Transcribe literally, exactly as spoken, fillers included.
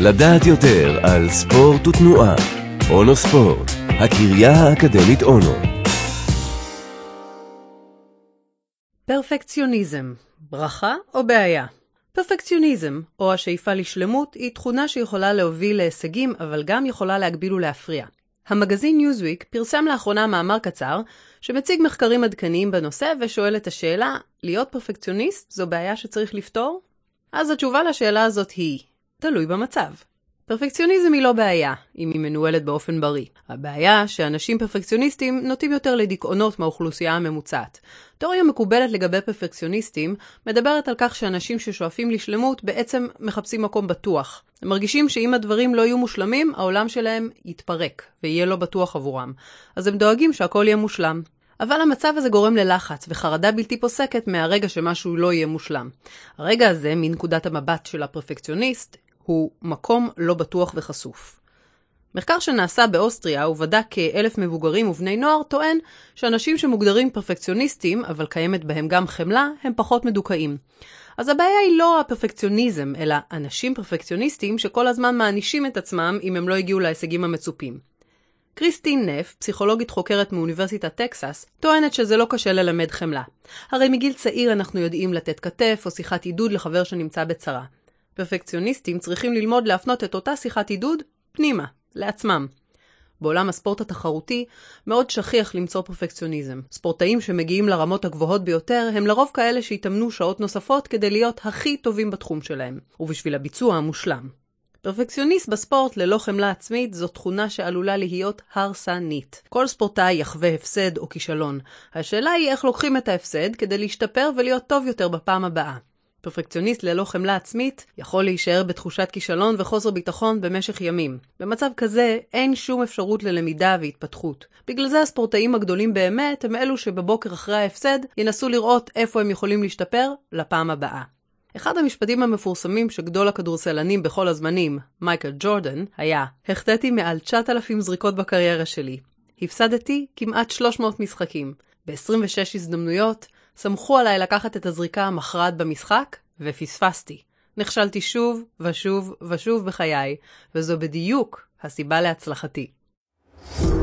לדעת יותר על ספורט ותנועה. אונו ספורט, הקריה האקדמית אונו. פרפקציוניזם, ברכה או בעיה? פרפקציוניזם, או השאיפה לשלמות, היא תכונה שיכולה להוביל להישגים, אבל גם יכולה להגביל ולהפריע. המגזין ניוזוויק פרסם לאחרונה מאמר קצר, שמציג מחקרים עדכניים בנושא ושואל את השאלה, להיות פרפקציוניסט זו בעיה שצריך לפתור? אז התשובה לשאלה הזאת היא, תלוי במצב. פרפקציוניזם היא לא בעיה, אם היא מנוהלת באופן בריא. הבעיה שאנשים פרפקציוניסטים נוטים יותר לדיכאונות מהאוכלוסייה הממוצעת. תיאוריה מקובלת לגבי פרפקציוניסטים מדברת על כך שאנשים ששואפים לשלמות בעצם מחפשים מקום בטוח. הם מרגישים שאם הדברים לא יהיו מושלמים, העולם שלהם יתפרק ויהיה לא בטוח עבורם. אז הם דואגים שהכל יהיה מושלם. אבל המצב הזה גורם ללחץ וחרדה בלתי פוסקת מהרגע שמשהו לא יהיה מושלם. הרגע הזה, מנקודת המבט של הפרפקציוניסט, הוא מקום לא בטוח וחשוף. מחקר שנעשה באוסטריה ובדק כאלף מבוגרים ובני נוער טוען שאנשים שמוגדרים פרפקציוניסטים, אבל קיימת בהם גם חמלה, הם פחות מדוכאים. אז הבעיה היא לא הפרפקציוניזם, אלא אנשים פרפקציוניסטים שכל הזמן מענישים את עצמם אם הם לא הגיעו להישגים המצופים. קריסטין נף, פסיכולוגית חוקרת מאוניברסיטת טקסס, טוענת שזה לא קשה ללמד חמלה. הרי מגיל צעיר אנחנו יודעים לתת כתף או שיחת עידוד לחבר שנמצא בצרה. פרפקציוניסטים צריכים ללמוד להפנות את אותה שיחת עידוד פנימה, לעצמם. בעולם הספורט התחרותי מאוד שכיח למצוא פרפקציוניזם. ספורטאים שמגיעים לרמות הגבוהות ביותר הם לרוב כאלה שהתאמנו שעות נוספות כדי להיות הכי טובים בתחום שלהם, ובשביל הביצוע המושלם. פרפקציוניסט בספורט ללא חמלה עצמית זו תכונה שעלולה להיות הרסנית. כל ספורטאי יחווה הפסד או כישלון. השאלה היא איך לוקחים את ההפסד כדי להשתפר ולהיות טוב יותר בפעם הבאה. פרפקציוניסט ללא חמלה עצמית יכול להישאר בתחושת כישלון וחוסר ביטחון במשך ימים. במצב כזה אין שום אפשרות ללמידה והתפתחות. בגלל זה הספורטאים הגדולים באמת הם אלו שבבוקר אחרי ההפסד ינסו לראות איפה הם יכולים להשתפר לפעם הבאה. אחד המשפטים המפורסמים שגדול הכדורסלנים בכל הזמנים, מייקל ג'ורדן, היה, החטאתי מעל תשעת אלפים זריקות בקריירה שלי. הפסדתי כמעט שלוש מאות משחקים. ב-עשרים ושש הזדמנויות, סמכו עליי לקחת את הזריקה המכרעת במשחק, ופספסתי. נכשלתי שוב ושוב ושוב בחיי, וזו בדיוק הסיבה להצלחתי.